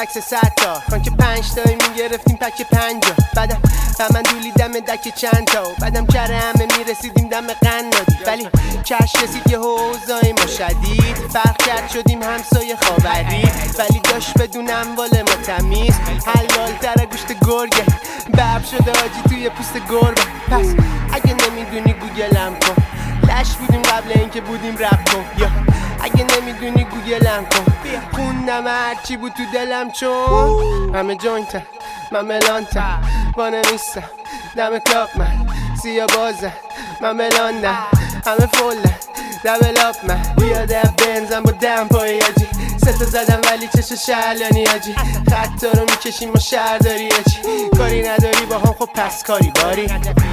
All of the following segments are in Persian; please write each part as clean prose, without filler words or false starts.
مکس 100 تا کان که 5 تایی میگرفتیم پک 50 بعدم من دولیدم دک چند تا بعدم کره همه میرسیدیم دم قنادی ولی چش رسید یه حوضای ما شدید فرق کرد شدیم همسایه خاوری ولی داشت بدون اموال ما تمیز حلال تر گوشت گرگه برب شده آجی توی پوست گربه پس اگه نمیدونی گوگلم کن لش بودیم قبل اینکه بودیم رپ کن یا اگه نمیدونی گوگلم کن خوندم هرچی بود تو دلم چون همه جوینتم من ملانتم وانمیستم دم کلاب من سیا بازم من ملاندم همه فولم دبل آپ من بیاده بنزم با دم پای آجی 3 تا زدم ولی چشو شهلانی آجی خطا رو میکشیم و شهر داری آجی کاری نداری با هم خب پس کاری باری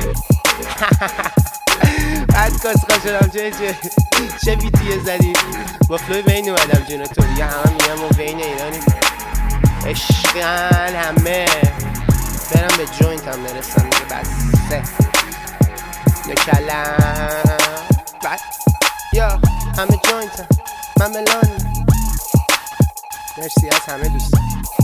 بعد کاسخا شدم چه بیتیه زدی با فلوی بین اومدم جونو تو دیگه همه میگم و بین ایرانی عشقن همه برم به جوینت هم نرسم دیگه بسه یا کلم بعد یا همه جوینت هم من ملان مرسی از همه دوستان